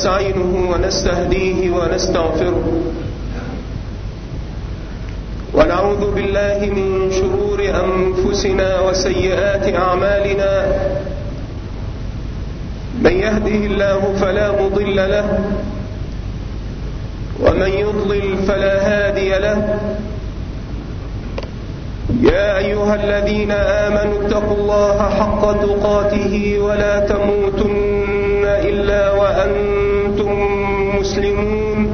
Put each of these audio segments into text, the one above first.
ونستعينه ونستهديه ونستغفره ونعوذ بالله من شرور أنفسنا وسيئات أعمالنا. من يهده الله فلا مضل له ومن يضلل فلا هادي له. يا أيها الذين آمنوا اتقوا الله حق تقاته ولا تموتن إلا وأنتم مسلمون.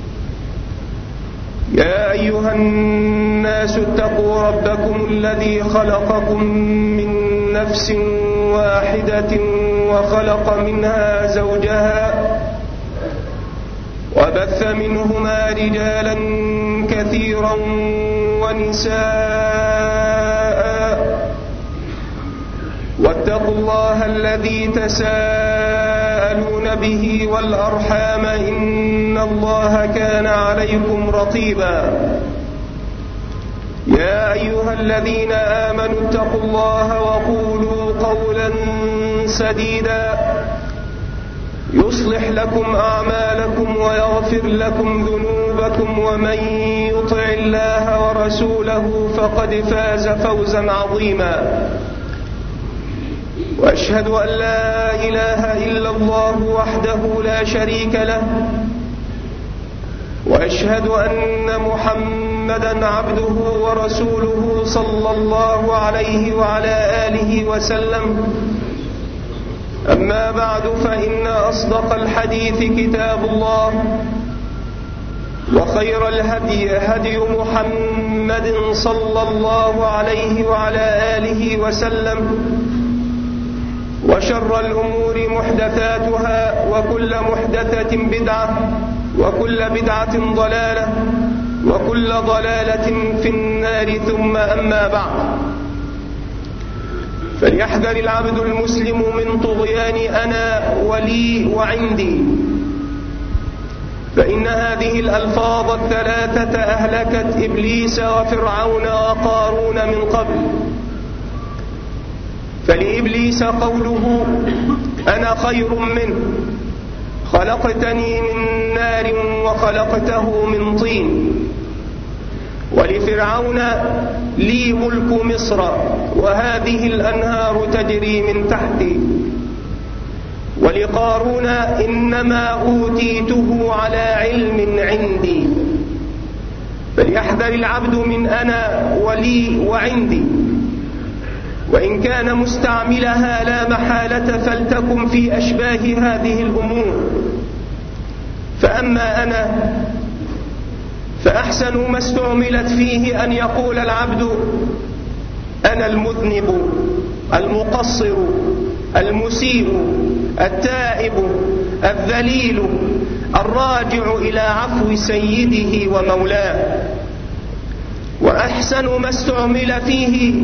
يا أيها الناس اتقوا ربكم الذي خلقكم من نفس واحدة وخلق منها زوجها وبث منهما رجالا كثيرا ونساء. واتقوا الله الذي تساءلون به والأرحام إن الله كان عليكم رقيبا. يا أيها الذين آمنوا اتقوا الله وقولوا قولا سديدا يصلح لكم أعمالكم ويغفر لكم ذنوبكم ومن يطع الله ورسوله فقد فاز فوزا عظيما. وأشهد أن لا إله إلا الله وحده لا شريك له وأشهد أن محمدا عبده ورسوله صلى الله عليه وعلى آله وسلم. أما بعد فإن أصدق الحديث كتاب الله وخير الهدي هدي محمد صلى الله عليه وعلى آله وسلم وشر الأمور محدثاتها وكل محدثة بدعة وكل بدعة ضلالة وكل ضلالة في النار. ثم أما بعد، فليحذر العبد المسلم من طغيان أنا ولي وعندي، فإن هذه الألفاظ الثلاثة أهلكت إبليس وفرعون وقارون من قبل. فلإبليس قوله أنا خير منه خلقتني من نار وخلقته من طين. ولفرعون لي ملك مصر وهذه الأنهار تجري من تحتي. ولقارون إنما أوتيته على علم عندي. فليحذر العبد من أنا ولي وعندي، وإن كان مستعملها لا محالة فلتكن في أشباه هذه الأمور. فأما أنا فأحسن ما استعملت فيه أن يقول العبد أنا المذنب المقصر المسيء التائب الذليل الراجع إلى عفو سيده ومولاه. وأحسن ما استعمل فيه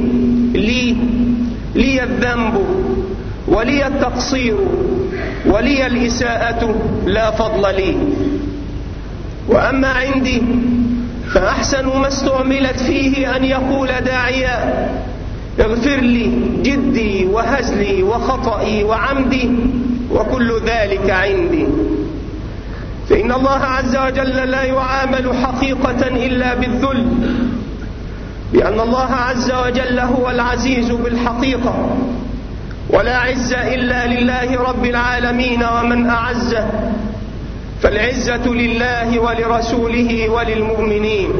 لي الذنب ولي التقصير ولي الإساءة لا فضل لي. وأما عندي فأحسن ما استعملت فيه أن يقول داعيا اغفر لي جدي وهزلي وخطئي وعمدي وكل ذلك عندي. فإن الله عز وجل لا يعامل حقيقة إلا بالذل، لأن الله عز وجل هو العزيز بالحقيقة، ولا عز إلا لله رب العالمين ومن أعزه، فالعزة لله ولرسوله وللمؤمنين.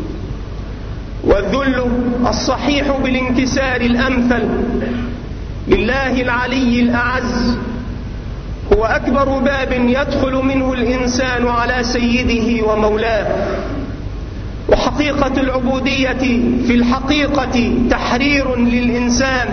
والذل الصحيح بالانكسار الأمثل لله العلي الأعز هو أكبر باب يدخل منه الإنسان على سيده ومولاه. وحقيقة العبودية في الحقيقة تحرير للإنسان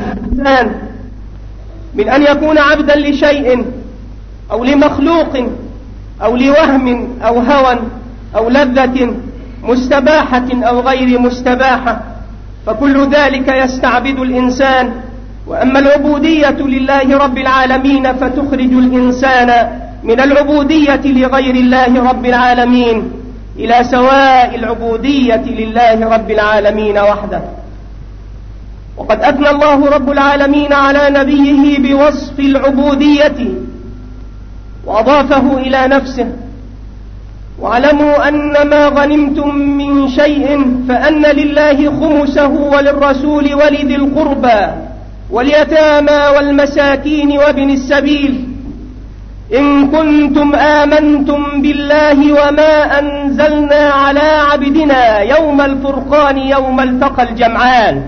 من أن يكون عبدا لشيء أو لمخلوق أو لوهم أو هوى أو لذة مستباحة أو غير مستباحة، فكل ذلك يستعبد الإنسان. وأما العبودية لله رب العالمين فتخرج الإنسان من العبودية لغير الله رب العالمين إلى سواء العبودية لله رب العالمين وحده. وقد أثنى الله رب العالمين على نبيه بوصف العبودية وأضافه إلى نفسه: واعلموا أن ما غنمتم من شيء فأن لله خمسه وللرسول ولذي القربى واليتامى والمساكين وابن السبيل إن كنتم آمنتم بالله وما أنزلنا على عبدنا يوم الفرقان يوم التقى الجمعان.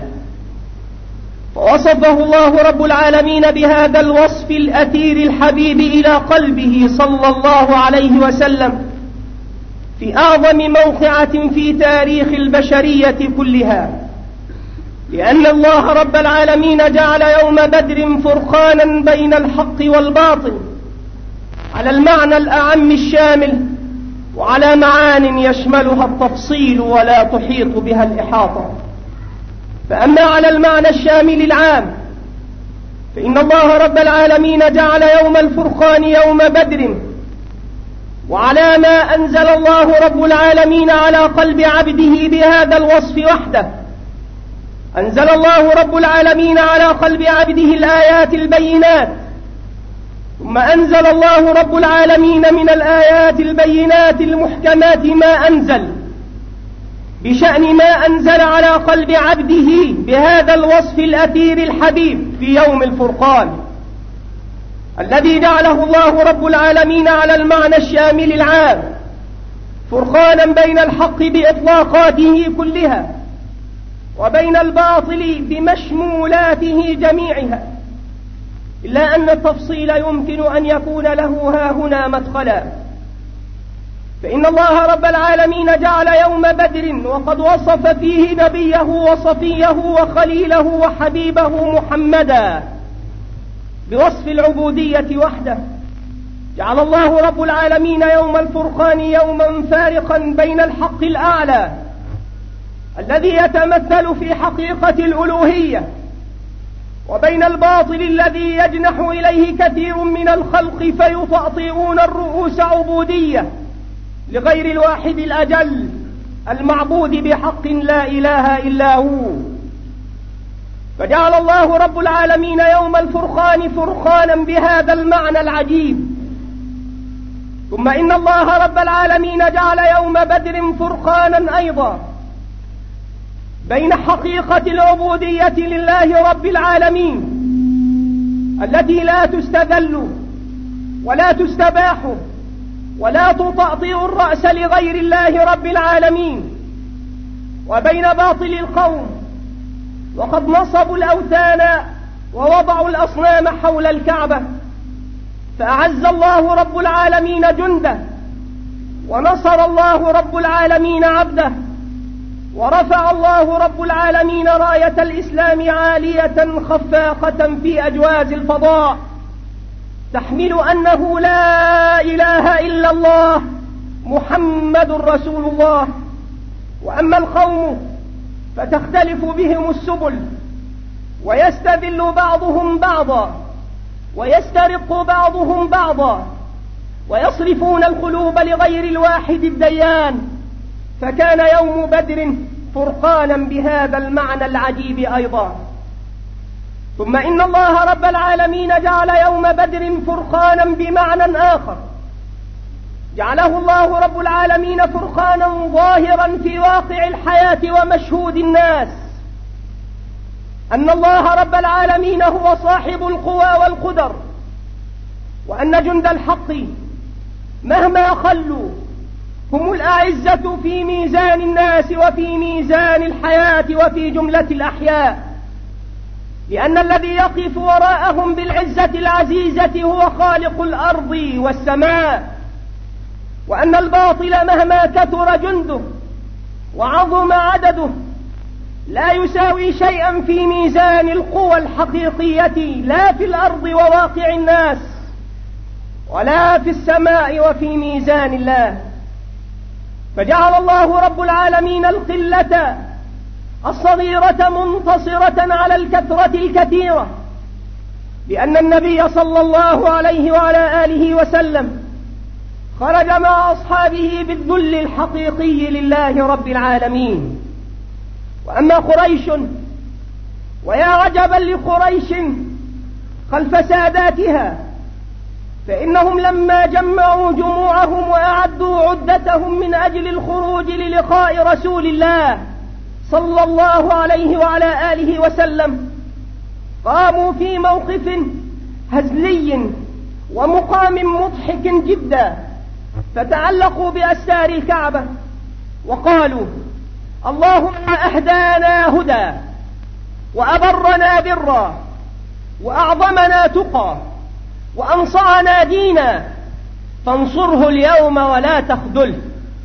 فوصفه الله رب العالمين بهذا الوصف الأثير الحبيب إلى قلبه صلى الله عليه وسلم في أعظم موقعة في تاريخ البشرية كلها، لأن الله رب العالمين جعل يوم بدر فرقانا بين الحق والباطل على المعنى الأعم الشامل، وعلى معان يشملها التفصيل ولا تحيط بها الإحاطة. فأما على المعنى الشامل العام فإن الله رب العالمين جعل يوم الفرقان يوم بدر، وعلى ما أنزل الله رب العالمين على قلب عبده بهذا الوصف وحده، أنزل الله رب العالمين على قلب عبده الآيات البينات، ثم أنزل الله رب العالمين من الآيات البينات المحكمات ما أنزل بشأن ما أنزل على قلب عبده بهذا الوصف الأثير الحبيب في يوم الفرقان، الذي جعله الله رب العالمين على المعنى الشامل العام فرقانا بين الحق بإطلاقاته كلها وبين الباطل بمشمولاته جميعها، إلا أن التفصيل يمكن أن يكون له هاهنا مدخلا. فإن الله رب العالمين جعل يوم بدر وقد وصف فيه نبيه وصفيه وخليله وحبيبه محمدا بوصف العبودية وحده، جعل الله رب العالمين يوم الفرقان يوما فارقا بين الحق الأعلى الذي يتمثل في حقيقة الألوهية وبين الباطل الذي يجنح إليه كثير من الخلق فيطأطئون الرؤوس عبودية لغير الواحد الأجل المعبود بحق لا إله إلا هو. فجعل الله رب العالمين يوم الفرقان فرقانا بهذا المعنى العجيب. ثم إن الله رب العالمين جعل يوم بدر فرقانا أيضا بين حقيقة العبودية لله رب العالمين التي لا تستذل ولا تستباح ولا تطأطئ الرأس لغير الله رب العالمين، وبين باطل القوم وقد نصبوا الأوثان ووضعوا الأصنام حول الكعبة، فأعز الله رب العالمين جنده ونصر الله رب العالمين عبده، ورفع الله رب العالمين راية الإسلام عالية خفاقة في أجواز الفضاء تحمل أنه لا إله إلا الله محمد رسول الله. وأما القوم فتختلف بهم السبل ويستذل بعضهم بعضا ويسترق بعضهم بعضا ويصرفون القلوب لغير الواحد الديان، فكان يوم بدر فرقانا بهذا المعنى العجيب أيضا. ثم إن الله رب العالمين جعل يوم بدر فرقانا بمعنى آخر، جعله الله رب العالمين فرقانا ظاهرا في واقع الحياة ومشهود الناس، أن الله رب العالمين هو صاحب القوى والقدر، وأن جند الحق مهما خلوا هم الأعزة في ميزان الناس وفي ميزان الحياة وفي جملة الأحياء، لأن الذي يقف وراءهم بالعزة العزيزة هو خالق الأرض والسماء، وأن الباطل مهما كثر جنده وعظم عدده لا يساوي شيئا في ميزان القوى الحقيقية لا في الأرض وواقع الناس ولا في السماء وفي ميزان الله. فجعل الله رب العالمين القلة الصغيرة منتصرة على الكثرة الكثيرة، لأن النبي صلى الله عليه وعلى آله وسلم خرج مع أصحابه بالذل الحقيقي لله رب العالمين. وأما قريش ويا عجبا لقريش خلف ساداتها فإنهم لما جمعوا جموعهم وأعدوا عدتهم من أجل الخروج للقاء رسول الله صلى الله عليه وعلى آله وسلم قاموا في موقف هزلي ومقام مضحك جدا، فتعلقوا بأستار الكعبة وقالوا: اللهم أهدانا هدى وأبرنا برا وأعظمنا تقى وأنصعنا دينا فانصره اليوم ولا تخذله،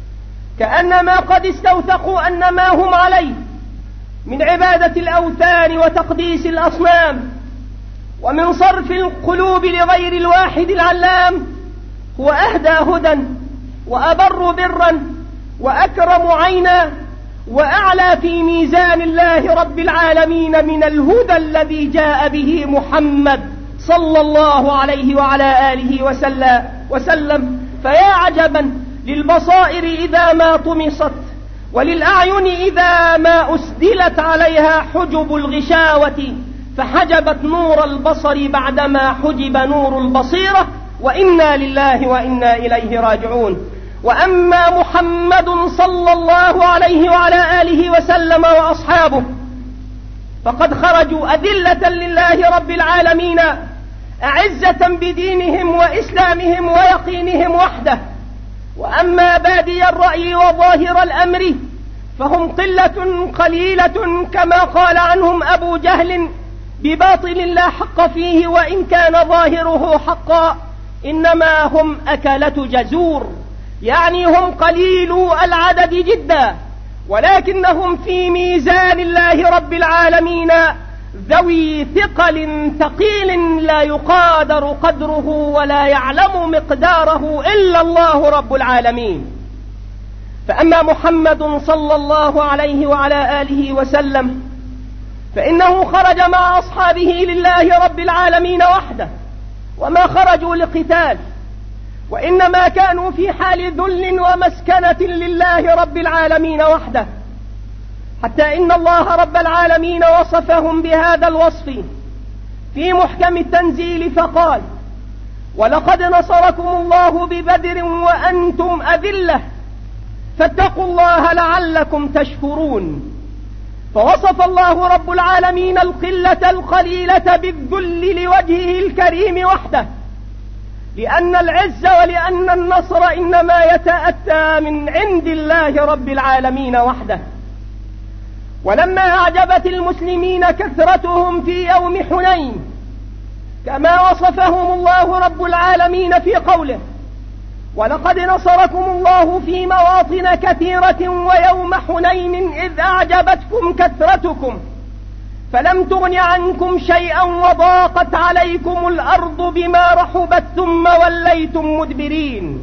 كأنما قد استوثقوا أن ما هم عليه من عبادة الأوثان وتقديس الأصنام ومن صرف القلوب لغير الواحد العلام هو أهدى هدى وأبر برا وأكرم عينا وأعلى في ميزان الله رب العالمين من الهدى الذي جاء به محمد صلى الله عليه وعلى آله وسلم. فيا عجبا للبصائر إذا ما طمست، وللأعين إذا ما أسدلت عليها حجب الغشاوة فحجبت نور البصر بعدما حجب نور البصيرة، وإنا لله وإنا إليه راجعون. وأما محمد صلى الله عليه وعلى آله وسلم وأصحابه فقد خرجوا أذلة لله رب العالمين أعزة بدينهم وإسلامهم ويقينهم وحده. وأما بادي الرأي وظاهر الأمر فهم قلة قليلة كما قال عنهم أبو جهل بباطل لا حق فيه وإن كان ظاهره حقا، إنما هم أكلة جزور، يعني هم قليل العدد جدا، ولكنهم في ميزان الله رب العالمين ذوي ثقل ثقيل لا يقادر قدره ولا يعلم مقداره إلا الله رب العالمين. فأما محمد صلى الله عليه وعلى آله وسلم فإنه خرج مع أصحابه لله رب العالمين وحده، وما خرجوا لقتال، وإنما كانوا في حال ذل ومسكنة لله رب العالمين وحده، حتى إن الله رب العالمين وصفهم بهذا الوصف في محكم التنزيل فقال: ولقد نصركم الله ببدر وأنتم أذلة فاتقوا الله لعلكم تشكرون. فوصف الله رب العالمين القلة القليلة بالذل لوجهه الكريم وحده، لأن العز ولأن النصر إنما يتأتى من عند الله رب العالمين وحده. ولما أعجبت المسلمين كثرتهم في يوم حنين كما وصفهم الله رب العالمين في قوله: ولقد نصركم الله في مواطن كثيرة ويوم حنين إذ أعجبتكم كثرتكم فلم تغن عنكم شيئا وضاقت عليكم الأرض بما رحبت ثم وليتم مدبرين.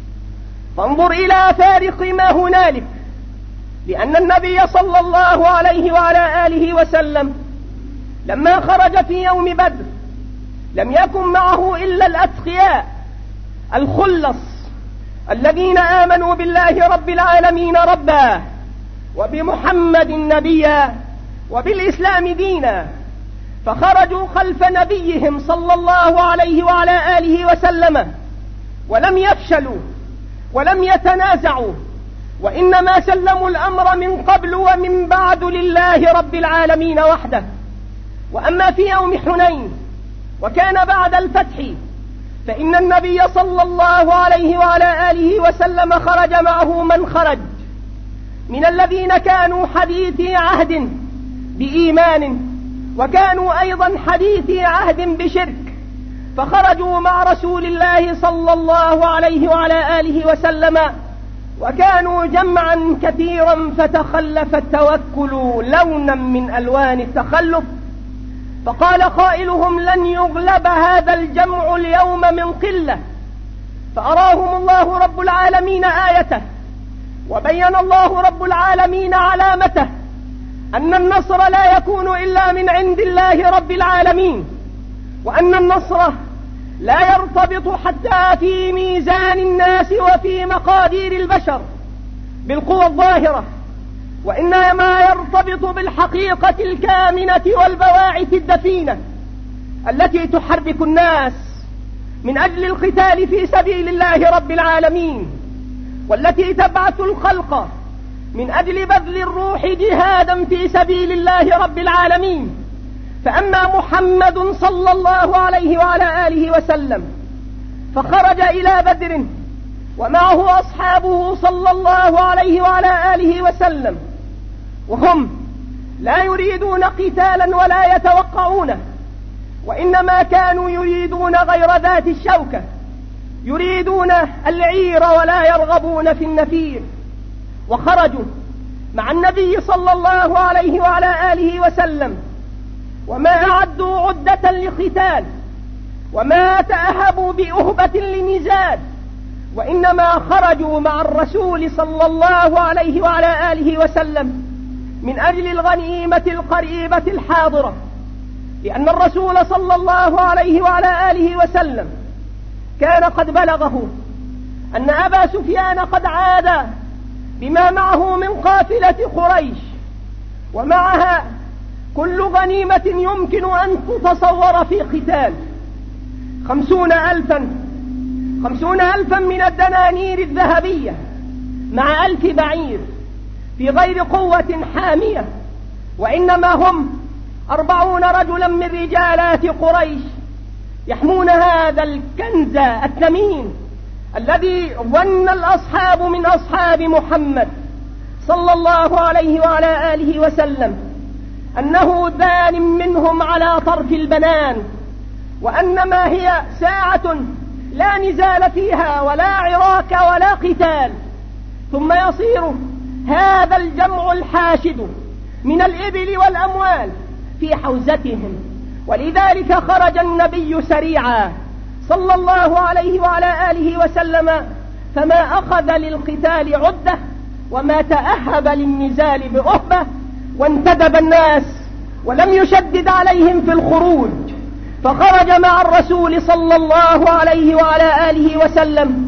فانظر إلى فارق ما هنالك، لأن النبي صلى الله عليه وعلى آله وسلم لما خرج في يوم بدر لم يكن معه إلا الأتقياء الخلص الذين آمنوا بالله رب العالمين ربا وبمحمد نبيا وبالإسلام دينا، فخرجوا خلف نبيهم صلى الله عليه وعلى آله وسلم ولم يفشلوا ولم يتنازعوا، وإنما سلموا الأمر من قبل ومن بعد لله رب العالمين وحده. وأما في يوم حنين وكان بعد الفتح فإن النبي صلى الله عليه وعلى آله وسلم خرج معه من خرج من الذين كانوا حديثي عهد بإيمان وكانوا أيضا حديثي عهد بشرك، فخرجوا مع رسول الله صلى الله عليه وعلى آله وسلم وكانوا جمعا كثيرا فتخلف التوكل لونا من ألوان التخلف، فقال قائلهم: لن يغلب هذا الجمع اليوم من قلة. فأراهم الله رب العالمين آيته، وبين الله رب العالمين علامته أن النصر لا يكون إلا من عند الله رب العالمين، وأن النصر لا يرتبط حتى في ميزان الناس وفي مقادير البشر بالقوى الظاهرة، وإنما يرتبط بالحقيقة الكامنة والبواعث الدفينة التي تحرك الناس من أجل القتال في سبيل الله رب العالمين، والتي تبعث الخلق من أجل بذل الروح جهادا في سبيل الله رب العالمين. فأما محمد صلى الله عليه وعلى آله وسلم فخرج إلى بدر ومعه أصحابه صلى الله عليه وعلى آله وسلم، وهم لا يريدون قتالا ولا يتوقعونه، وإنما كانوا يريدون غير ذات الشوكة، يريدون العير ولا يرغبون في النفير. وخرجوا مع النبي صلى الله عليه وعلى آله وسلم، وما أعدوا عدة لقتال وما تأهبوا بأهبة لنزال، وإنما خرجوا مع الرسول صلى الله عليه وعلى آله وسلم من أجل الغنيمة القريبة الحاضرة، لأن الرسول صلى الله عليه وعلى آله وسلم كان قد بلغه أن أبا سفيان قد عاد بما معه من قافلة قريش، ومعها كل غنيمة يمكن أن تتصور في قتال 50 ألفا من الدنانير الذهبية مع 1000 بعير في غير قوة حامية، وإنما هم 40 رجلا من رجالات قريش يحمون هذا الكنز الثمين الذي ظن الأصحاب من أصحاب محمد صلى الله عليه وعلى آله وسلم أنه دان منهم على طرف البنان، وأنما هي ساعة لا نزال فيها ولا عراك ولا قتال، ثم يصير هذا الجمع الحاشد من الإبل والأموال في حوزتهم. ولذلك خرج النبي سريعا صلى الله عليه وعلى آله وسلم، فما أخذ للقتال عدة وما تأهب للنزال بأهبة، وانتدب الناس ولم يشدد عليهم في الخروج، فخرج مع الرسول صلى الله عليه وعلى آله وسلم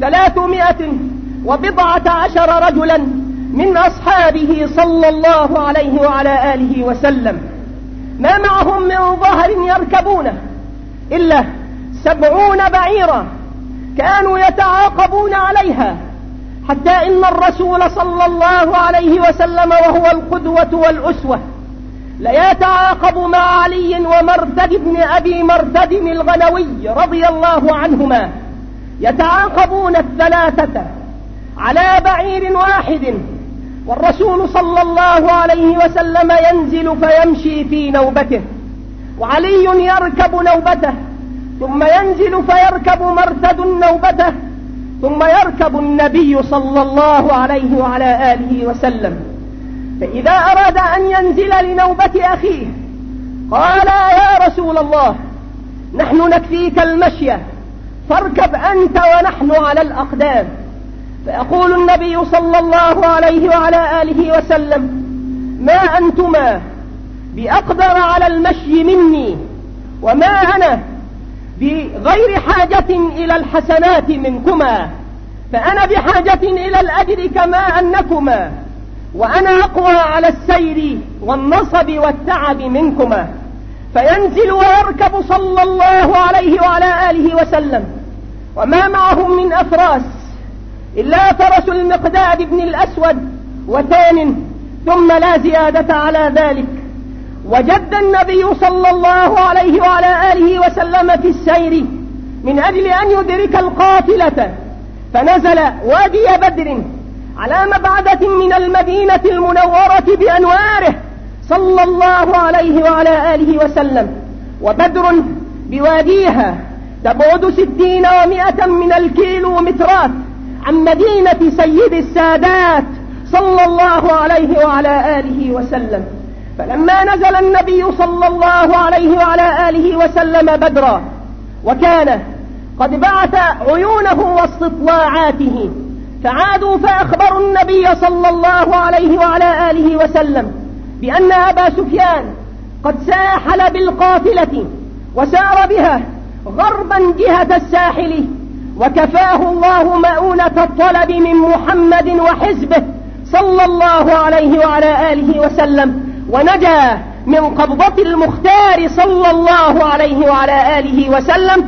310 رجلا من أصحابه صلى الله عليه وعلى آله وسلم، ما معهم من ظهر يركبونه إلا 70 بعيرا كانوا يتعاقبون عليها، حتى إن الرسول صلى الله عليه وسلم وهو القدوة والأسوة ليتعاقب مع علي ومرثد بن أبي مرثد الغنوي رضي الله عنهما، يتعاقبون 3 على بعير واحد، والرسول صلى الله عليه وسلم ينزل فيمشي في نوبته، وعلي يركب نوبته، ثم ينزل فيركب مرثد نوبته، ثم يركب النبي صلى الله عليه وعلى آله وسلم. فإذا أراد أن ينزل لنوبة أخيه قال: يا رسول الله، نحن نكفيك المشي، فاركب أنت ونحن على الأقدام. فيقول النبي صلى الله عليه وعلى آله وسلم: ما أنتما بأقدر على المشي مني، وما أنا بغير حاجة إلى الحسنات منكما، فأنا بحاجة إلى الأجر كما أنكما، وأنا أقوى على السير والنصب والتعب منكما. فينزل ويركب صلى الله عليه وعلى آله وسلم، وما معهم من أفراس إلا فرس المقداد بن الأسود وثان، ثم لا زيادة على ذلك. وجد النبي صلى الله عليه وعلى آله وسلم في السير من أجل أن يدرك القافلة، فنزل وادي بدر على مبعدة من المدينة المنورة بأنواره صلى الله عليه وعلى آله وسلم، وبدر بواديها تبعد 60 و100 من الكيلومترات عن مدينة سيد السادات صلى الله عليه وعلى آله وسلم. فلما نزل النبي صلى الله عليه وعلى آله وسلم بدرا، وكان قد بعث عيونه واستطلاعاته، فعادوا فأخبروا النبي صلى الله عليه وعلى آله وسلم بأن أبا سفيان قد ساحل بالقافلة وسار بها غربا جهة الساحل، وكفاه الله مؤونة الطلب من محمد وحزبه صلى الله عليه وعلى آله وسلم، ونجا من قبضة المختار صلى الله عليه وعلى آله وسلم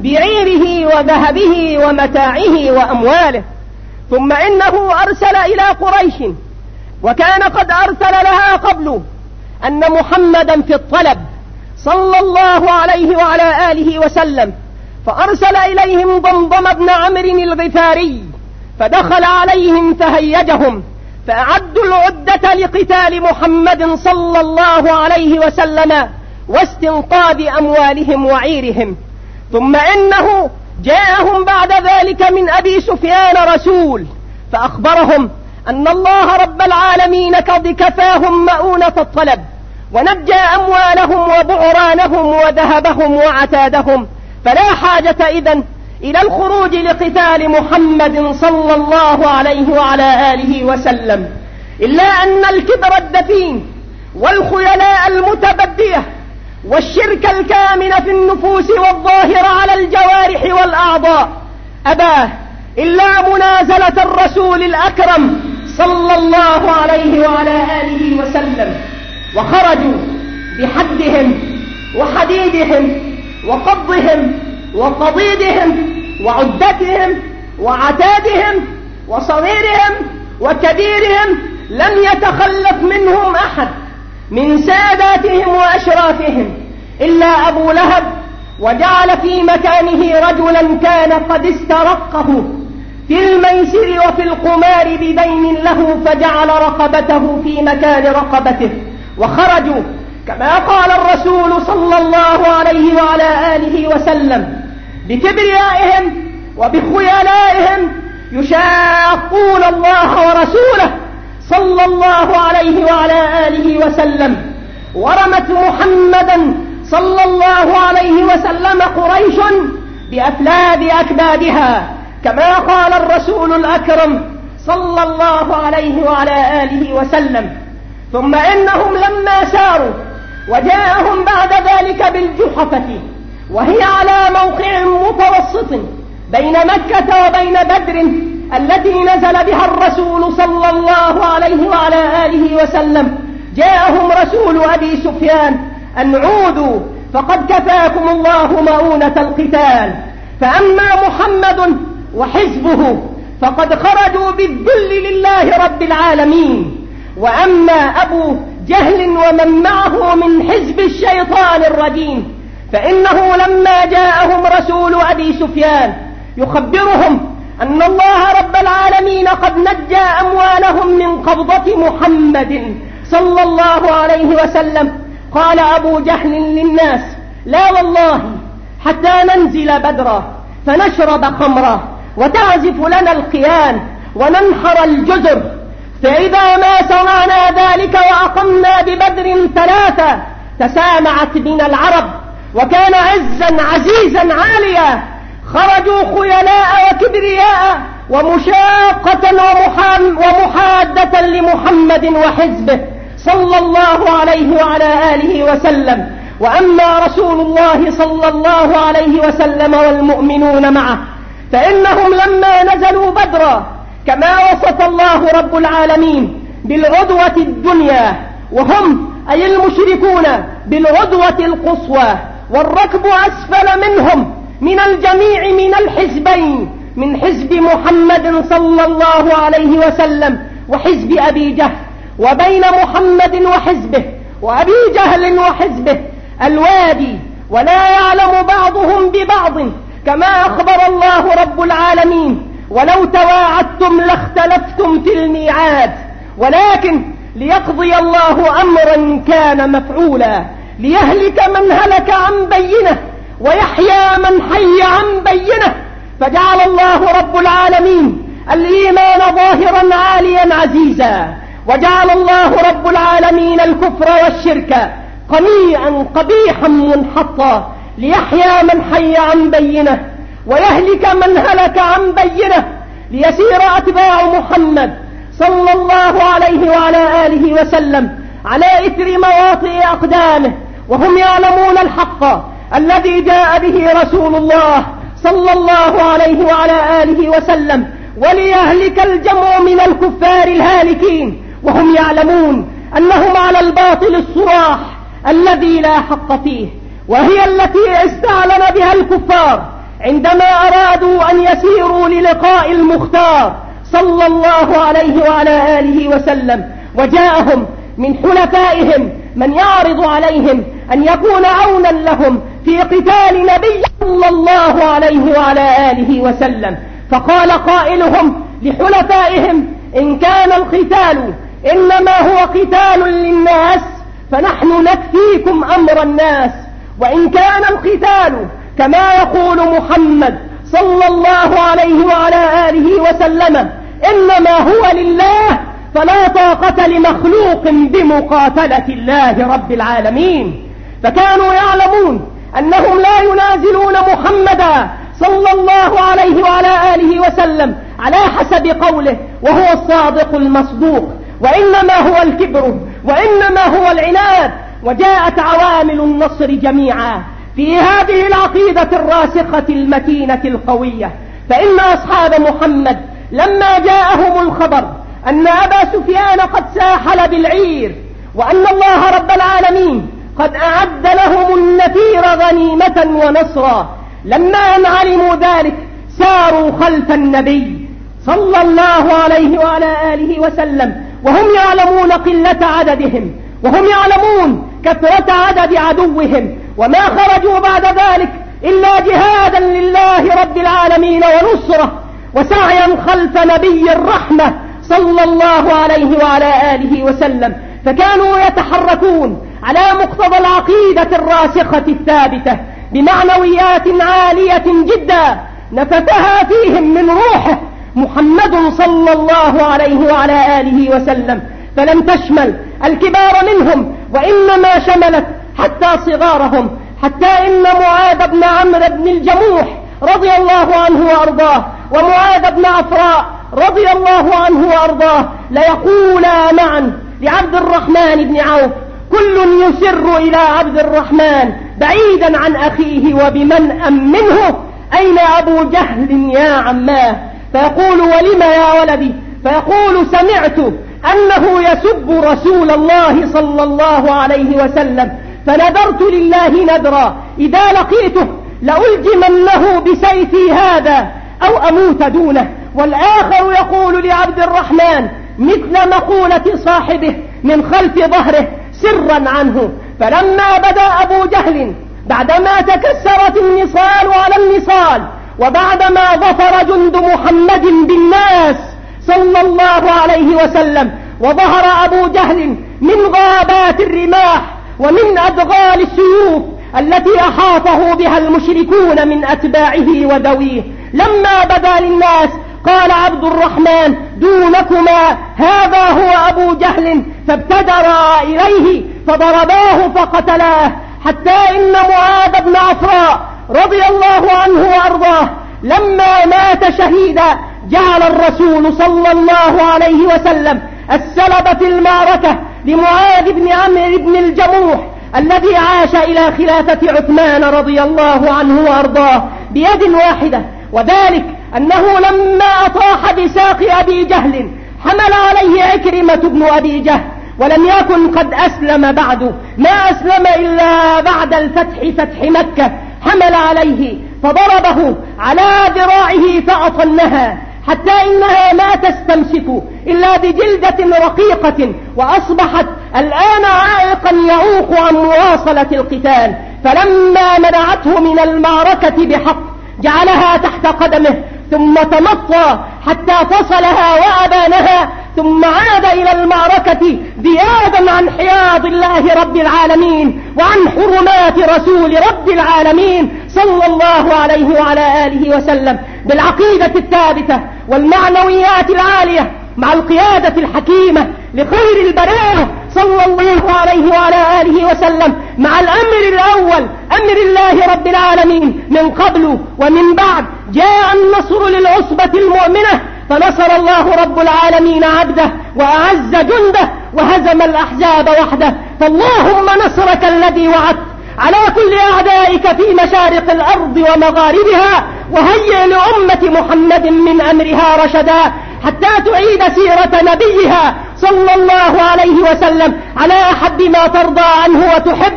بعيره وذهبه ومتاعه وأمواله. ثم إنه أرسل إلى قريش، وكان قد أرسل لها قبل، أن محمدا في الطلب صلى الله عليه وعلى آله وسلم، فأرسل إليهم ضمضم بن عمرو الغفاري، فدخل عليهم فهيجهم، فأعدوا العدة لقتال محمد صلى الله عليه وسلم واستنقاذ أموالهم وعيرهم. ثم إنه جاءهم بعد ذلك من أبي سفيان رسول، فأخبرهم أن الله رب العالمين قد كفاهم مؤونة الطلب، ونجى أموالهم وبعرانهم وذهبهم وعتادهم، فلا حاجة إذن إلى الخروج لقتال محمد صلى الله عليه وعلى آله وسلم، إلا أن الكبر الدفين والخيلاء المتبدية والشرك الكامن في النفوس والظاهر على الجوارح والأعضاء أباه إلا منازلة الرسول الأكرم صلى الله عليه وعلى آله وسلم، وخرجوا بحدهم وحديدهم وقضهم وقضيدهم وعدتهم وعتادهم وصغيرهم وكبيرهم، لم يتخلف منهم أحد من ساداتهم وأشرافهم إلا أبو لهب، وجعل في مكانه رجلا كان قد استرقه في الميسر وفي القمار بدين له، فجعل رقبته في مكان رقبته. وخرجوا كما قال الرسول صلى الله عليه وعلى آله وسلم بكبريائهم وبخيلائهم، يشاقون الله ورسوله صلى الله عليه وعلى آله وسلم. ورمت محمدا صلى الله عليه وسلم قريش بأفلاذ أكبادها، كما قال الرسول الأكرم صلى الله عليه وعلى آله وسلم. ثم إنهم لما ساروا وجاءهم بعد ذلك بالجحفة، وهي على موقع متوسط بين مكة وبين بدر التي نزل بها الرسول صلى الله عليه وعلى آله وسلم، جاءهم رسول أبي سفيان أن عودوا فقد كفاكم الله مؤونة القتال. فأما محمد وحزبه فقد خرجوا بالذل لله رب العالمين، وأما أبو جهل ومن معه من حزب الشيطان الرجيم فإنه لما جاءهم رسول أبي سفيان يخبرهم أن الله رب العالمين قد نجى أموالهم من قبضة محمد صلى الله عليه وسلم، قال أبو جهل للناس: لا والله حتى ننزل بدرا فنشرب خمرا وتعزف لنا القيان وننحر الجزر، فإذا ما صنعنا ذلك وأقمنا ببدر 3 تسامعت بنا العرب، وكان عزا عزيزا عاليا، خرجوا خيلاء وكبرياء ومشاقة ومحادة لمحمد وحزبه صلى الله عليه وعلى آله وسلم. وأما رسول الله صلى الله عليه وسلم والمؤمنون معه فإنهم لما نزلوا بدرا كما وصف الله رب العالمين بالعدوة الدنيا، وهم أي المشركون بالعدوة القصوى، والركب أسفل منهم من الجميع من الحزبين، من حزب محمد صلى الله عليه وسلم وحزب أبي جهل، وبين محمد وحزبه وأبي جهل وحزبه الوادي، ولا يعلم بعضهم ببعض كما أخبر الله رب العالمين: ولو تواعدتم لاختلفتم في الميعاد، ولكن ليقضي الله أمرا كان مفعولا، ليهلك من هلك عن بينه ويحيى من حي عن بينه. فجعل الله رب العالمين الإيمان ظاهرا عاليا عزيزا، وجعل الله رب العالمين الكفر والشرك قميئا قبيحا منحطا، ليحيى من حي عن بينه ويهلك من هلك عن بينه، ليسير أتباع محمد صلى الله عليه وعلى آله وسلم على إثر مواطئ أقدامه، وهم يعلمون الحق الذي جاء به رسول الله صلى الله عليه وعلى آله وسلم، وليهلك الجمع من الكفار الهالكين وهم يعلمون أنهم على الباطل الصراح الذي لا حق فيه، وهي التي استعلن بها الكفار عندما أرادوا أن يسيروا للقاء المختار صلى الله عليه وعلى آله وسلم، وجاءهم من حلفائهم من يعرض عليهم أن يكون عونا لهم في قتال نبي صلى الله عليه وعلى آله وسلم. فقال قائلهم لحلفائهم: إن كان القتال إنما هو قتال للناس فنحن نكفيكم أمر الناس، وإن كان القتال كما يقول محمد صلى الله عليه وعلى آله وسلم إنما هو لله فلا طاقة لمخلوق بمقاتلة الله رب العالمين. فكانوا يعلمون أنهم لا ينازلون محمدا صلى الله عليه وعلى آله وسلم على حسب قوله وهو الصادق المصدوق، وإنما هو الكبر وإنما هو العناد. وجاءت عوامل النصر جميعا في هذه العقيدة الراسخة المتينة القوية. فإن أصحاب محمد لما جاءهم الخبر أن أبا سفيان قد ساحل بالعير وأن الله رب العالمين قد أعد لهم النفير غنيمة ونصرا، لما أن علموا ذلك ساروا خلف النبي صلى الله عليه وعلى آله وسلم، وهم يعلمون قلة عددهم وهم يعلمون كثرة عدد عدوهم، وما خرجوا بعد ذلك إلا جهادا لله رب العالمين ونصره وسعيا خلف نبي الرحمة صلى الله عليه وعلى آله وسلم. فكانوا يتحركون على مقتضى العقيدة الراسخة الثابتة بمعنويات عالية جدا نفثها فيهم من روحه محمد صلى الله عليه وعلى آله وسلم، فلم تشمل الكبار منهم وإنما شملت حتى صغارهم، حتى إن معاذ بن عمرو بن الجموح رضي الله عنه وأرضاه ومعاذ بن عفراء رضي الله عنه وأرضاه ليقولا معا لعبد الرحمن بن عوف: كل يسر إلى عبد الرحمن بعيدا عن أخيه وبمن منه، أين أبو جهل يا عماه؟ فيقول: ولم يا ولدي؟ فيقول: سمعت أنه يسب رسول الله صلى الله عليه وسلم، فنذرت لله نذرا إذا لقيته لألجمنه بسيفي هذا أو أموت دونه. والآخر يقول لعبد الرحمن مثل مقولة صاحبه من خلف ظهره سرا عنه. فلما بدأ أبو جهل بعدما تكسرت النصال على النصال وبعدما ظفر جند محمد بالناس صلى الله عليه وسلم وظهر أبو جهل من غابات الرماح ومن أدغال السيوف التي أحاطه بها المشركون من أتباعه وذويه، لما بدا للناس قال عبد الرحمن: دونكما هذا هو أبو جهل، فابتدرا إليه فضرباه فقتلاه، حتى إن معاذ بن عفراء رضي الله عنه وأرضاه لما مات شهيدا جعل الرسول صلى الله عليه وسلم السلب في المعركة لمعاذ بن عمرو بن الجموح الذي عاش إلى خلافة عثمان رضي الله عنه وأرضاه بيد واحدة، وذلك أنه لما أطاح بساق أبي جهل حمل عليه عكرمة بن أبي جهل، ولم يكن قد أسلم بعد، ما أسلم إلا بعد الفتح، فتح مكة، حمل عليه فضربه على ذراعه فأطنها حتى إنها ما تستمسك إلا بجلدة رقيقة، وأصبحت الآن عائقا يعوق عن مواصلة القتال. فلما منعته من المعركة بحق جعلها تحت قدمه ثم تمطى حتى فصلها وأبانها، ثم عاد إلى المعركة زيادا عن حياض الله رب العالمين وعن حرمات رسول رب العالمين صلى الله عليه وعلى آله وسلم، بالعقيدة الثابتة والمعنويات العالية مع القيادة الحكيمة لخير البرية صلى الله عليه وعلى آله وسلم، مع الأمر الأول أمر الله رب العالمين من قبل ومن بعد. جاء النصر للعصبة المؤمنة فنصر الله رب العالمين عبده وأعز جنده وهزم الأحزاب وحده. فاللهم نصرك الذي وعدت على كل أعدائك في مشارق الأرض ومغاربها، وهيئ لأمة محمد من أمرها رشدا حتى تعيد سيرة نبيها صلى الله عليه وسلم على أحب ما ترضى عنه وتحبه،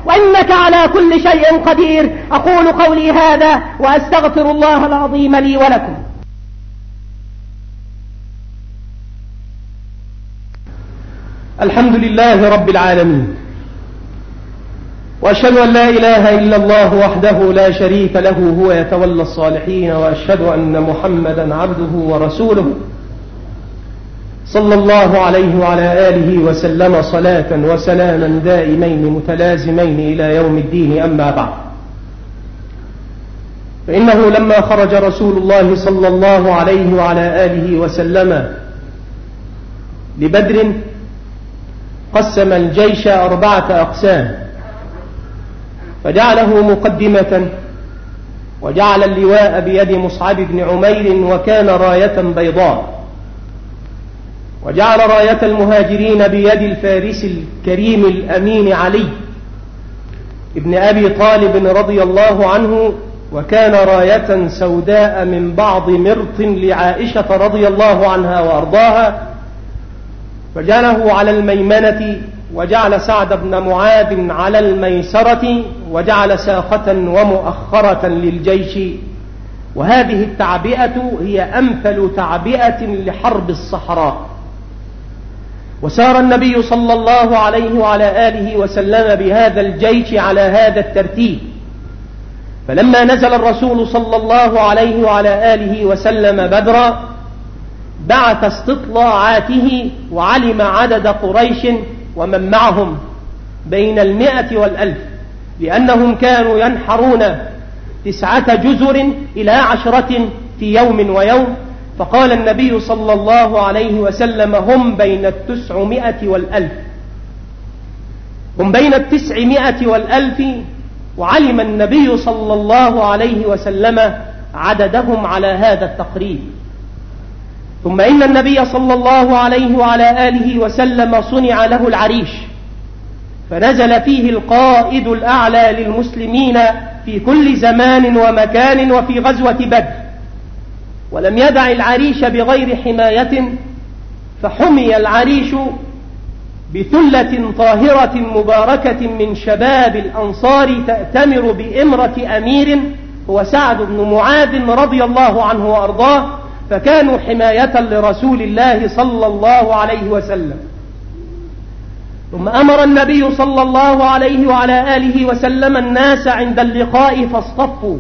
وإنك على كل شيء قدير. أقول قولي هذا وأستغفر الله العظيم لي ولكم. الحمد لله رب العالمين، وأشهد أن لا إله إلا الله وحده لا شريك له هو يتولى الصالحين، وأشهد أن محمدا عبده ورسوله صلى الله عليه وعلى آله وسلم صلاة وسلاما دائمين متلازمين إلى يوم الدين. أما بعد، فإنه لما خرج رسول الله صلى الله عليه وعلى آله وسلم لبدر قسم الجيش 4 أقسام، فجعله مقدمة، وجعل اللواء بيد مصعب بن عمير وكان راية بيضاء، وجعل راية المهاجرين بيد الفارس الكريم الأمين علي ابن أبي طالب رضي الله عنه، وكان راية سوداء من بعض مرط لعائشة رضي الله عنها وأرضاها، فجعله على الميمنة، وجعل سعد بن معاذ على الميسرة، وجعل ساقة ومؤخرة للجيش. وهذه التعبئة هي أمثل تعبئة لحرب الصحراء. وسار النبي صلى الله عليه وعلى آله وسلم بهذا الجيش على هذا الترتيب، فلما نزل الرسول صلى الله عليه وعلى آله وسلم بدرا بعث استطلاعاته، وعلم عدد قريش ومن معهم بين 100 و1000، لأنهم كانوا ينحرون 9 جزر إلى 10 في يوم ويوم. فقال النبي صلى الله عليه وسلم هم بين 900 و1000، هم بين 900 و1000. وعلم النبي صلى الله عليه وسلم عددهم على هذا التقريب. ثم إن النبي صلى الله عليه وعلى آله وسلم صنع له العريش، فنزل فيه القائد الأعلى للمسلمين في كل زمان ومكان وفي غزوة بدر، ولم يدع العريش بغير حماية، فحمي العريش بثلة طاهرة مباركة من شباب الأنصار تأتمر بإمرة أمير هو سعد بن معاذ رضي الله عنه وأرضاه، فكانوا حماية لرسول الله صلى الله عليه وسلم. ثم أمر النبي صلى الله عليه وعلى آله وسلم الناس عند اللقاء فاصطفوا،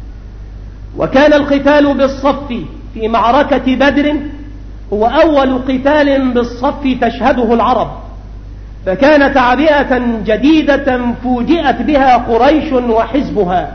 وكان القتال بالصف في معركة بدر هو أول قتال بالصف تشهده العرب، فكان تعبئة جديدة فوجئت بها قريش وحزبها.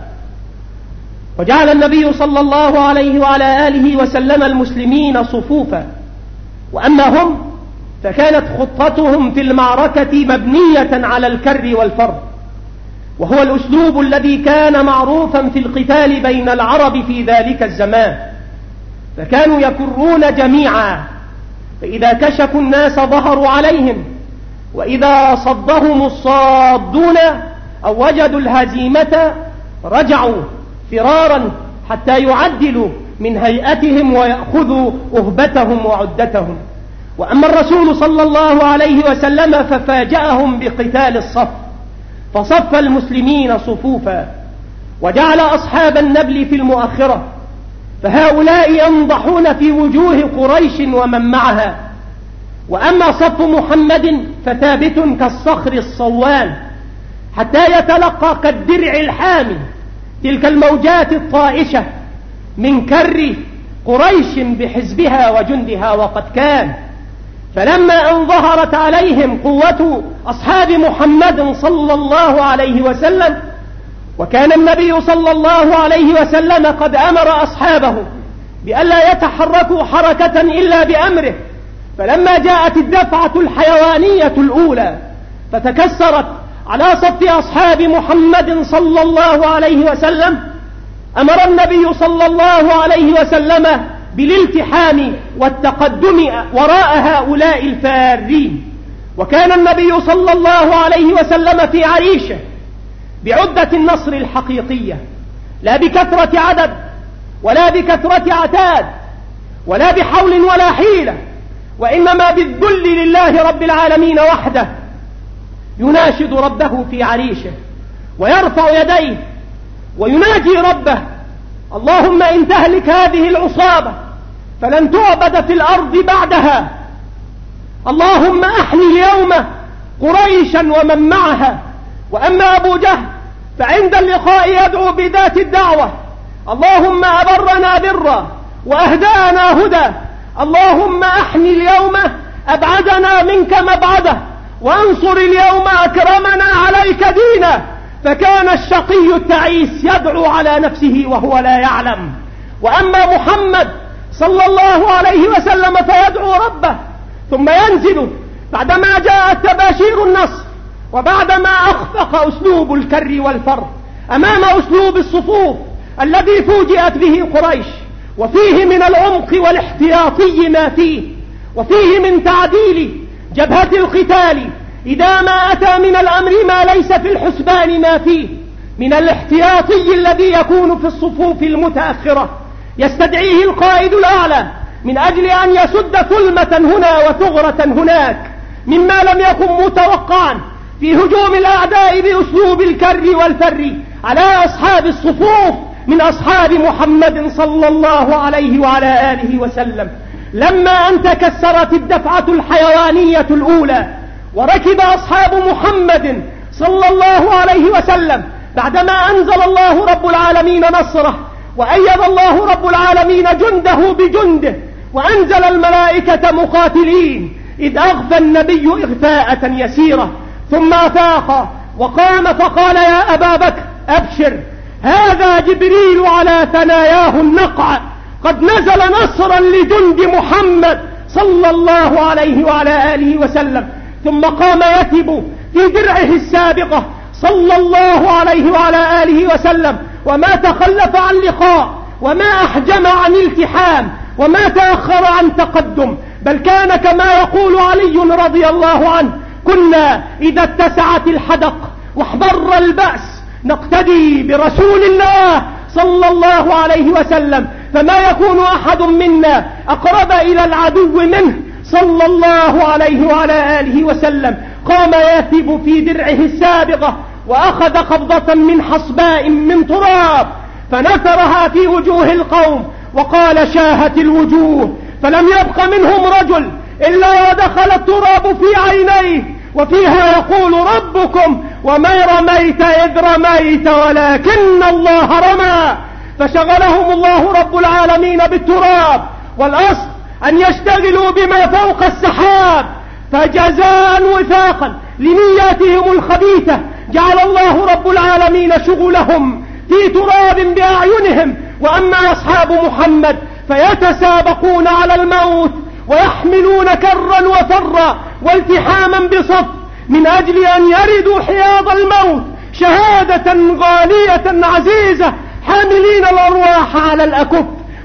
وجعل النبي صلى الله عليه وعلى آله وسلم المسلمين صفوفا، وأما هم فكانت خطتهم في المعركة مبنية على الكر والفر، وهو الأسلوب الذي كان معروفا في القتال بين العرب في ذلك الزمان، فكانوا يكرون جميعا، فإذا كشفوا الناس ظهروا عليهم، وإذا صدهم الصادون أو وجدوا الهزيمة رجعوا فرارا حتى يعدلوا من هيئتهم ويأخذوا أهبتهم وعدتهم. وأما الرسول صلى الله عليه وسلم ففاجأهم بقتال الصف، فصف المسلمين صفوفا، وجعل أصحاب النبل في المؤخرة، فهؤلاء ينضحون في وجوه قريش ومن معها. وأما صف محمد فثابت كالصخر الصوان، حتى يتلقى كالدرع الحامي تلك الموجات الطائشة من كر قريش بحزبها وجندها. وقد كان فلما أن ظهرت عليهم قوة أصحاب محمد صلى الله عليه وسلم، وكان النبي صلى الله عليه وسلم قد أمر أصحابه بألا يتحركوا حركة إلا بأمره، فلما جاءت الدفعة الحيوانية الأولى فتكسرت على صف أصحاب محمد صلى الله عليه وسلم، أمر النبي صلى الله عليه وسلم بالالتحام والتقدم وراء هؤلاء الفارين. وكان النبي صلى الله عليه وسلم في عريشه بعدة النصر الحقيقية، لا بكثرة عدد ولا بكثرة عتاد ولا بحول ولا حيلة، وإنما بالذل لله رب العالمين وحده، يناشد ربه في عريشه ويرفع يديه ويناجي ربه: اللهم إن تهلك هذه العصابة فلن تعبد في الأرض بعدها، اللهم أحني اليوم قريشا ومن معها. وأما أبو جهل فعند اللقاء يدعو بذات الدعوة: اللهم أبرنا برا وأهدانا هدى، اللهم أحني اليوم أبعدنا منك مبعده، وانصر اليوم أكرمنا عليك دينا. فكان الشقي التعيس يدعو على نفسه وهو لا يعلم. وأما محمد صلى الله عليه وسلم فيدعو ربه ثم ينزل بعدما جاءت تباشير النصر، وبعدما أخفق أسلوب الكر والفر أمام أسلوب الصفوف الذي فوجئت به قريش، وفيه من العمق والاحتياطي ما فيه، وفيه من تعديل جبهة القتال إذا ما أتى من الأمر ما ليس في الحسبان ما فيه من الاحتياطي الذي يكون في الصفوف المتأخرة، يستدعيه القائد الأعلى من أجل أن يسد ثلمة هنا وثغرة هناك مما لم يكن متوقعا في هجوم الأعداء بأسلوب الكر والفر على أصحاب الصفوف من أصحاب محمد صلى الله عليه وعلى آله وسلم. لما أن تكسرت الدفعة الحيوانية الأولى وركب أصحاب محمد صلى الله عليه وسلم بعدما أنزل الله رب العالمين نصره وأيد الله رب العالمين جنده بجنده وأنزل الملائكة مقاتلين، إذ أغفى النبي إغفاءة يسيرة ثم أفاق وقام فقال: يا أبا بكر أبشر، هذا جبريل على ثناياه النقع، قد نزل نصرا لجند محمد صلى الله عليه وعلى آله وسلم. ثم قام يتب في درعه السابقة صلى الله عليه وعلى آله وسلم، وما تخلف عن لقاء، وما أحجم عن التحام، وما تأخر عن تقدم، بل كان كما يقول علي رضي الله عنه: كنا إذا اتسعت الحدق واحضر البأس نقتدي برسول الله صلى الله عليه وسلم، فما يكون أحد منا أقرب إلى العدو منه صلى الله عليه وعلى آله وسلم. قام يثب في درعه السابقة وأخذ قبضة من حصباء من تراب فنثرها في وجوه القوم وقال: شاهت الوجوه، فلم يبق منهم رجل إلا ودخل التراب في عينيه، وفيها يقول ربكم: وما رميت إذ رميت ولكن الله رمى. فشغلهم الله رب العالمين بالتراب، والأصل أن يشتغلوا بما فوق السحاب، فجزاء وفاقا لنياتهم الخبيثة جعل الله رب العالمين شغلهم في تراب بأعينهم. وأما أصحاب محمد فيتسابقون على الموت ويحملون كرا وفرا والتحاما بصف من أجل أن يردوا حياض الموت شهادة غالية عزيزة، حاملين الأرواح على الأكف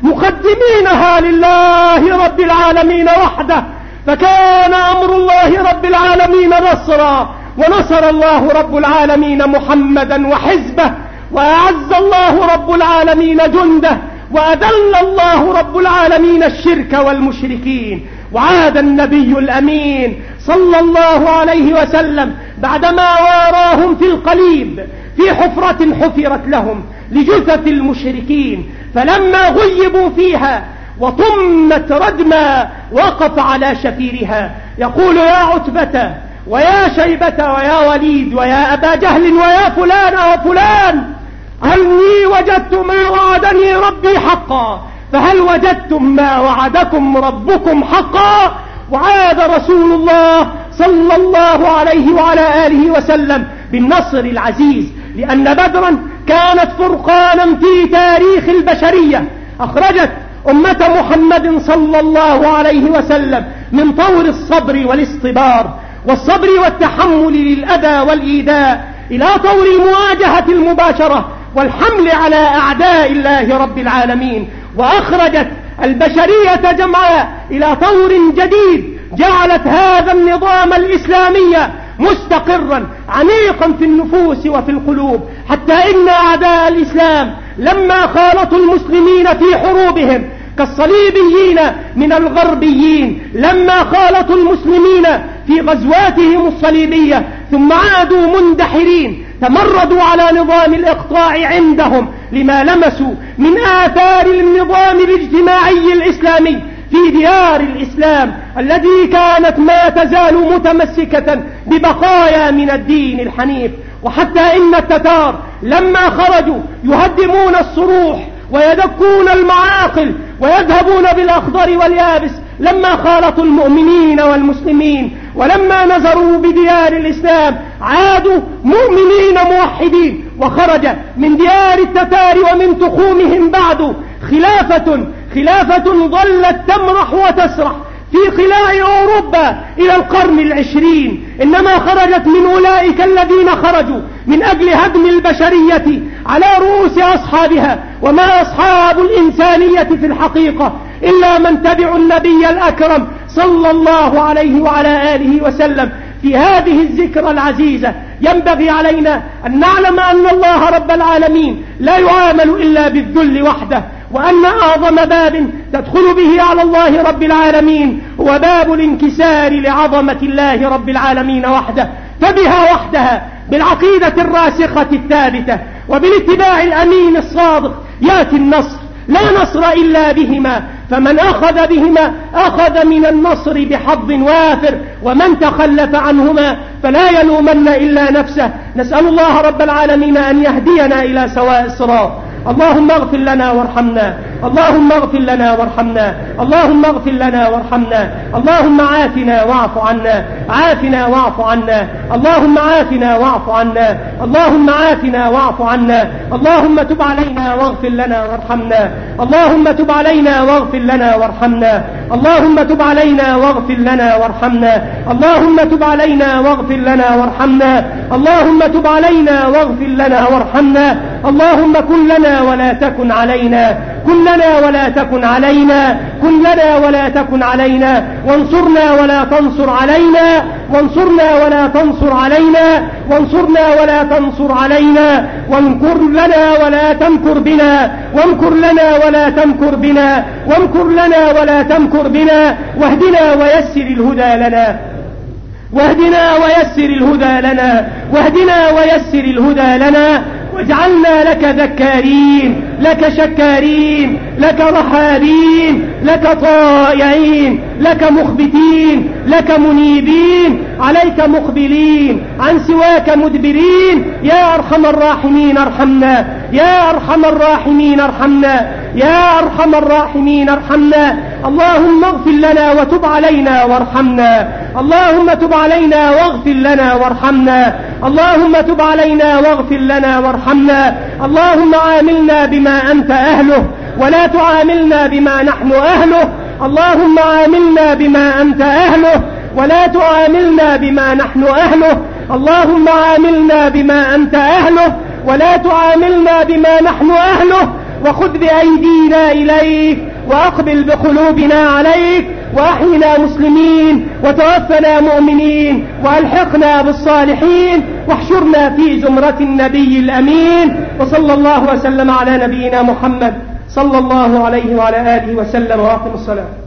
مقدمينها لله رب العالمين وحده. فكان أمر الله رب العالمين نصرا، ونصر الله رب العالمين محمدا وحزبه، وأعز الله رب العالمين جنده، وأذل الله رب العالمين الشرك والمشركين. وعاد النبي الأمين صلى الله عليه وسلم بعدما واراهم في القليب في حفرة حفرت لهم لجثث المشركين، فلما غيبوا فيها وطمت ردما وقف على شفيرها يقول: يا عتبة ويا شيبة ويا وليد ويا أبا جهل ويا فلان وفلان، هلني وجدت ما وعدني ربي حقا، فهل وجدتم ما وعدكم ربكم حقا؟ وعاد رسول الله صلى الله عليه وعلى آله وسلم بالنصر العزيز، لأن بدرا كانت فرقانا في تاريخ البشرية، أخرجت أمة محمد صلى الله عليه وسلم من طور الصبر والاصطبار والصبر والتحمل للأذى والإيذاء إلى طور المواجهة المباشرة والحمل على أعداء الله رب العالمين، وأخرجت البشرية جمعاء إلى طور جديد جعلت هذا النظام الإسلامي مستقرا عميقا في النفوس وفي القلوب، حتى إن أعداء الإسلام لما خالطوا المسلمين في حروبهم كالصليبيين من الغربيين، لما خالطوا المسلمين في غزواتهم الصليبية ثم عادوا مندحرين تمردوا على نظام الإقطاع عندهم لما لمسوا من آثار النظام الاجتماعي الإسلامي في ديار الإسلام التي كانت ما تزال متمسكة ببقايا من الدين الحنيف. وحتى إن التتار لما خرجوا يهدمون الصروح ويدكون المعاقل ويذهبون بالأخضر واليابس لما خالطوا المؤمنين والمسلمين ولما نزروا بديار الإسلام عادوا مؤمنين موحدين. وخرج من ديار التتار ومن تخومهم بعد خلافة ظلت تمرح وتسرح في قلاع أوروبا إلى القرن العشرين، إنما خرجت من أولئك الذين خرجوا من أجل هدم البشرية على رؤوس أصحابها. وما أصحاب الإنسانية في الحقيقة إلا من تبعوا النبي الأكرم صلى الله عليه وعلى آله وسلم. في هذه الذكرى العزيزة ينبغي علينا أن نعلم أن الله رب العالمين لا يعامل إلا بالذل وحده، وأن أعظم باب تدخل به على الله رب العالمين هو باب الانكسار لعظمة الله رب العالمين وحده. فبها وحدها بالعقيدة الراسخة الثابتة وبالاتباع الأمين الصادق يأتي النصر، لا نصر إلا بهما، فمن أخذ بهما أخذ من النصر بحظ وافر، ومن تخلف عنهما فلا يلومن إلا نفسه. نسأل الله رب العالمين أن يهدينا إلى سواء الصراط. اللهم اغفر لنا وارحمنا، اللهم اغفر لنا وارحمنا، اللهم اغفر لنا وارحمنا، اللهم عافنا واعف عنا، عافنا واعف عنا، اللهم عافنا واعف عنا، اللهم عافنا واعف عنا، اللهم تب علينا واغفر لنا وارحمنا، اللهم تب علينا واغفر لنا وارحمنا، اللهم تب علينا واغفر لنا وارحمنا، اللهم تب علينا واغفر لنا وارحمنا، اللهم تب علينا واغفر لنا وارحمنا، اللهم كن لنا ولا تكن علينا، كن لنا ولا تكن علينا، كن لنا ولا تكن علينا، وانصرنا ولا تنصر علينا، وانصرنا ولا تنصر علينا، وانصرنا ولا تنصر علينا، وامكر لنا ولا تمكر بنا، وامكر لنا ولا تمكر بنا، وامكر لنا ولا تمكر بنا، واهدنا ويسر الهدى لنا، واهدنا ويسر الهدى لنا، واهدنا ويسر الهدى لنا، واجعلنا لك ذكارين، لك شكارين، لك رحابين، لك طائعين، لك مخبتين، لك منيبين، عليك مقبلين، عن سواك مدبرين. يا أرحم الراحمين ارحمنا، يا أرحم الراحمين ارحمنا، يا أرحم الراحمين ارحمنا. اللهم اغفر لنا وتب علينا وارحمنا، اللهم تب علينا واغفر لنا وارحمنا، اللهم تب علينا واغفر لنا وارحمنا. اللهم عاملنا بما أنت أهله ولا تعاملنا بما نحن أهله، اللهم عاملنا بما أنت أهله ولا تعاملنا بما نحن أهله، اللهم عاملنا بما أنت أهله ولا تعاملنا بما نحن أهله. وخذ بأيدينا إليك وأقبل بقلوبنا عليك، وأحينا مسلمين وتوفنا مؤمنين، وألحقنا بالصالحين، واحشرنا في زمرة النبي الأمين. وصلى الله وسلم على نبينا محمد صلى الله عليه وعلى آله وسلم. وأقم الصلاة.